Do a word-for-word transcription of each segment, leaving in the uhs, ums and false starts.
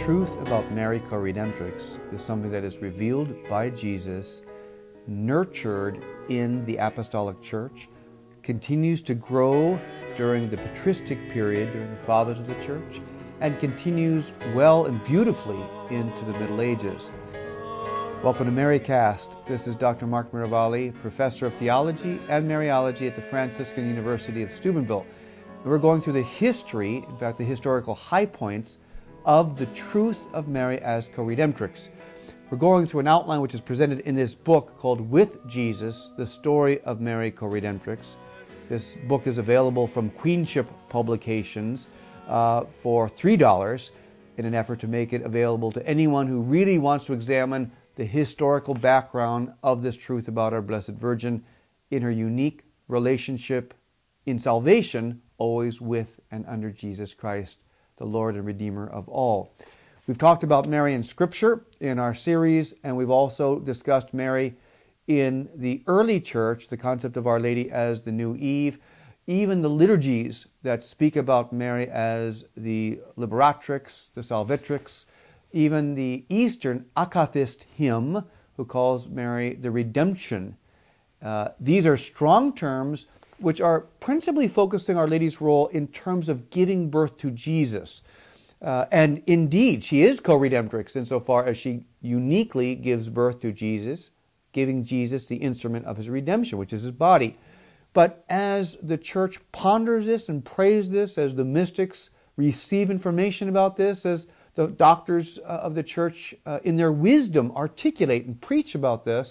truth about Mary Co-Redemptrix is something that is revealed by Jesus, nurtured in the Apostolic Church, continues to grow during the patristic period, during the Fathers of the Church, and continues well and beautifully into the Middle Ages. Welcome to MaryCast. This is Doctor Mark Miravalle, Professor of Theology and Mariology at the Franciscan University of Steubenville. And we're going through the history, in fact the historical high points, of the truth of Mary as Co-Redemptrix. We're going through an outline which is presented in this book called With Jesus, The Story of Mary Co-Redemptrix. This book is available from Queenship Publications uh, for three dollars in an effort to make it available to anyone who really wants to examine the historical background of this truth about our Blessed Virgin in her unique relationship in salvation, always with and under Jesus Christ, the Lord and Redeemer of all. We've talked about Mary in Scripture in our series, and we've also discussed Mary in the early church, the concept of Our Lady as the new Eve, even the liturgies that speak about Mary as the Liberatrix, the Salvatrix, even the Eastern Akathist hymn, who calls Mary the Redemption. Uh, these are strong terms which are principally focusing Our Lady's role in terms of giving birth to Jesus. Uh, and indeed, she is co-redemptrix insofar as she uniquely gives birth to Jesus, giving Jesus the instrument of his redemption, which is his body. But as the Church ponders this and prays this, as the mystics receive information about this, as the doctors of the Church uh, in their wisdom articulate and preach about this,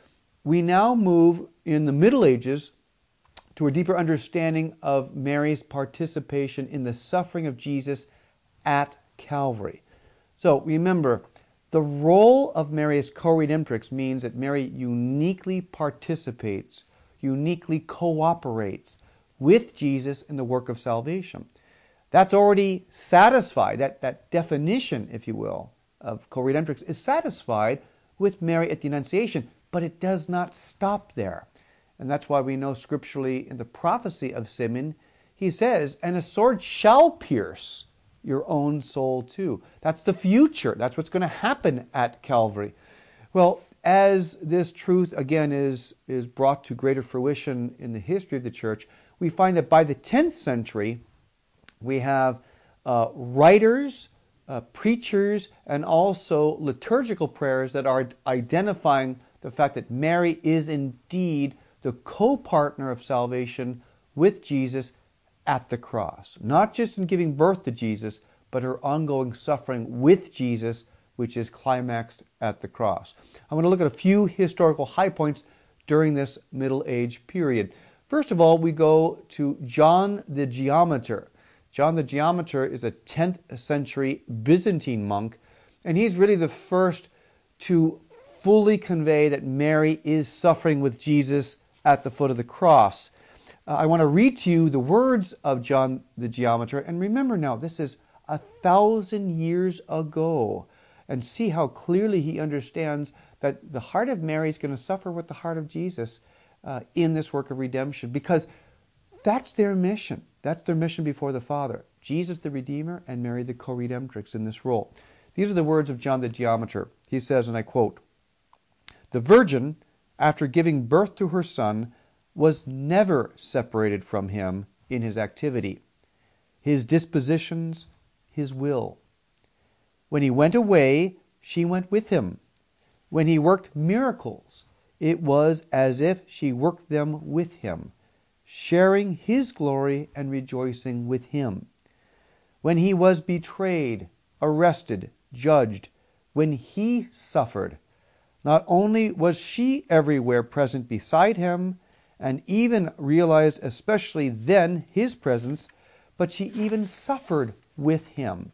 we now move in the Middle Ages to a deeper understanding of Mary's participation in the suffering of Jesus at Calvary. So remember, the role of Mary as co-redemptrix means that Mary uniquely participates, uniquely cooperates with Jesus in the work of salvation. That's already satisfied, that, that definition, if you will, of co-redemptrix is satisfied with Mary at the Annunciation, but it does not stop there. And that's why we know scripturally in the prophecy of Simeon, he says, and a sword shall pierce your own soul too. That's the future. That's what's going to happen at Calvary. Well, as this truth, again, is, is brought to greater fruition in the history of the Church, we find that by the tenth century, we have uh, writers, uh, preachers, and also liturgical prayers that are identifying the fact that Mary is indeed the co-partner of salvation with Jesus at the cross. Not just in giving birth to Jesus, but her ongoing suffering with Jesus, which is climaxed at the cross. I'm going to look at a few historical high points during this Middle Age period. First of all, we go to John the Geometer. John the Geometer is a tenth century Byzantine monk, and he's really the first to fully convey that Mary is suffering with Jesus at the foot of the cross. Uh, I want to read to you the words of John the Geometer, and remember now, this is a thousand years ago, and see how clearly he understands that the heart of Mary is going to suffer with the heart of Jesus uh, in this work of redemption, because that's their mission. That's their mission before the Father. Jesus the Redeemer and Mary the Co-Redemptrix in this role. These are the words of John the Geometer. He says, and I quote, "The Virgin, after giving birth to her Son, was never separated from him in his activity, his dispositions, his will. When he went away, she went with him. When he worked miracles, it was as if she worked them with him, sharing his glory and rejoicing with him. When he was betrayed, arrested, judged, when he suffered, not only was she everywhere present beside him, and even realized especially then his presence, but she even suffered with him.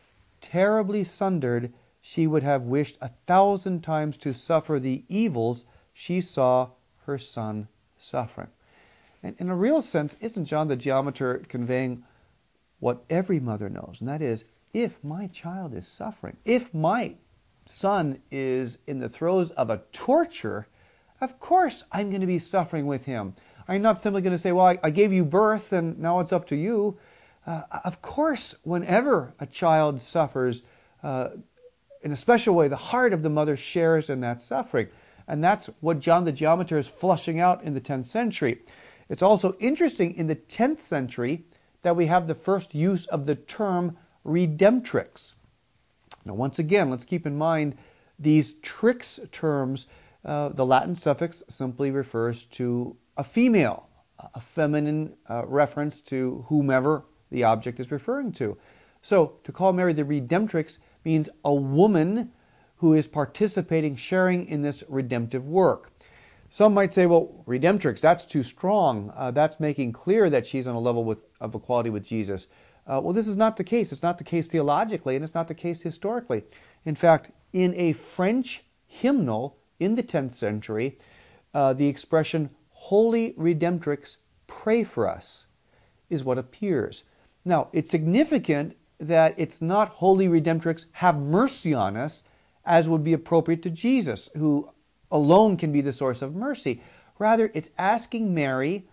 Terribly sundered, she would have wished a thousand times to suffer the evils she saw her Son suffering." And in a real sense, isn't John the Geometer conveying what every mother knows? And that is, if my child is suffering, if my son is in the throes of a torture, of course I'm going to be suffering with him. I'm not simply going to say, well, I, I gave you birth and now it's up to you. Uh, of course, whenever a child suffers, uh, in a special way, the heart of the mother shares in that suffering. And that's what John the Geometer is flushing out in the tenth century. It's also interesting in the tenth century that we have the first use of the term redemptrix. Now, once again, let's keep in mind these trix terms. Uh, the Latin suffix simply refers to a female, a feminine uh, reference to whomever the object is referring to. So, to call Mary the redemptrix means a woman who is participating, sharing in this redemptive work. Some might say, well, redemptrix, that's too strong. Uh, that's making clear that she's on a level with, of equality with Jesus. Uh, well, this is not the case. It's not the case theologically, and it's not the case historically. In fact, in a French hymnal in the tenth century, uh, the expression, Holy Redemptrix, pray for us, is what appears. Now, it's significant that it's not Holy Redemptrix, have mercy on us, as would be appropriate to Jesus, who alone can be the source of mercy. Rather, it's asking Mary,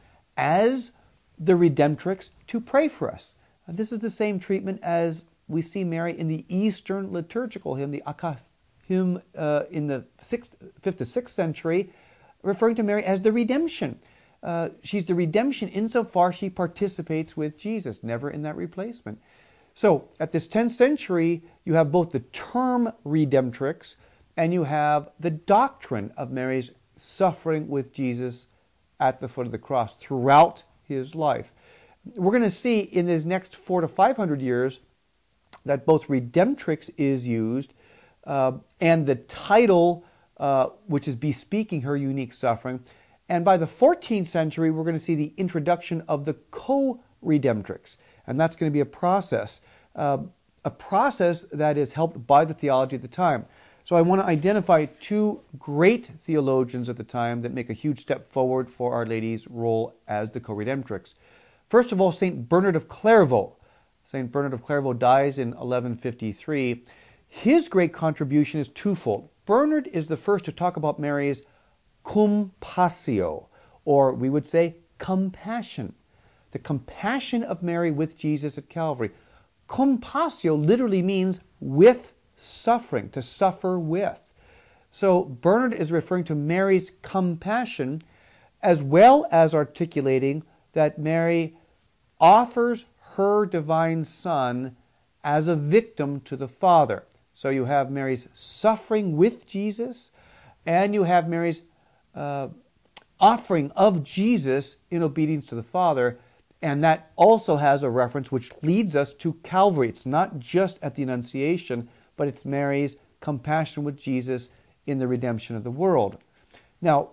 as the Redemptrix, to pray for us. And this is the same treatment as we see Mary in the Eastern liturgical hymn, the Akas hymn uh, in the sixth, fifth to sixth century, referring to Mary as the redemption. Uh, she's the redemption insofar she participates with Jesus, never in that replacement. So, at this tenth century, you have both the term redemptrix and you have the doctrine of Mary's suffering with Jesus at the foot of the cross throughout his life. We're going to see in these next four to five hundred years that both redemptrix is used uh, and the title, uh, which is bespeaking her unique suffering. And by the fourteenth century, we're going to see the introduction of the co-redemptrix. And that's going to be a process, uh, a process that is helped by the theology at the time. So I want to identify two great theologians at the time that make a huge step forward for Our Lady's role as the co-redemptrix. First of all, Saint Bernard of Clairvaux. Saint Bernard of Clairvaux dies in eleven fifty-three. His great contribution is twofold. Bernard is the first to talk about Mary's cum passio, or we would say compassion. The compassion of Mary with Jesus at Calvary. Cum passio literally means with suffering, to suffer with. So Bernard is referring to Mary's compassion as well as articulating that Mary offers her divine Son as a victim to the Father. So you have Mary's suffering with Jesus, and you have Mary's uh, offering of Jesus in obedience to the Father. And that also has a reference which leads us to Calvary. It's not just at the Annunciation, but it's Mary's compassion with Jesus in the redemption of the world. Now,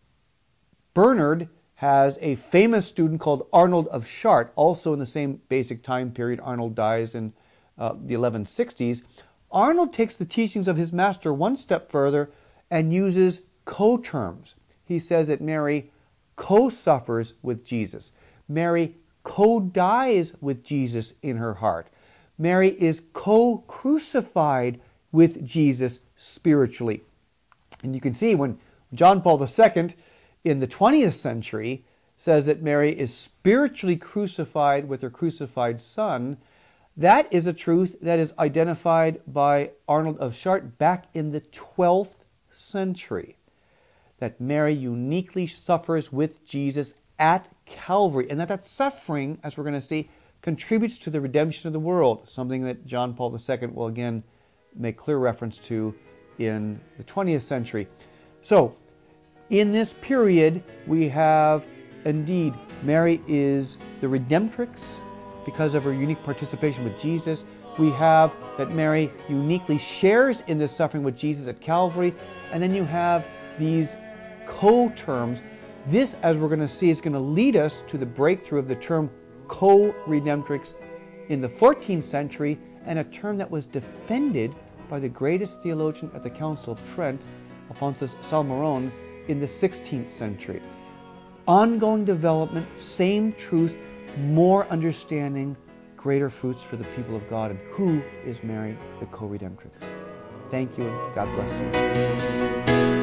Bernard has a famous student called Arnold of Chartres, also in the same basic time period. Arnold dies in uh, the eleven sixties. Arnold takes the teachings of his master one step further and uses co-terms. He says that Mary co-suffers with Jesus. Mary co-dies with Jesus in her heart. Mary is co-crucified with Jesus spiritually. And you can see when John Paul the Second in the twentieth century says that Mary is spiritually crucified with her crucified Son, that is a truth that is identified by Arnold of Chartres back in the twelfth century. That Mary uniquely suffers with Jesus at Calvary, and that that suffering, as we're going to see, contributes to the redemption of the world, something that John Paul the Second will again make clear reference to in the twentieth century. So, in this period, we have, indeed, Mary is the redemptrix because of her unique participation with Jesus. We have that Mary uniquely shares in this suffering with Jesus at Calvary, and then you have these co-terms. This, as we're going to see, is going to lead us to the breakthrough of the term co-redemptrix in the fourteenth century, and a term that was defended by the greatest theologian at the Council of Trent, Alphonsus Salmeron, in the sixteenth century. Ongoing development, same truth, more understanding, greater fruits for the people of God. And who is Mary, the co-redemptrix? Thank you, and God bless you.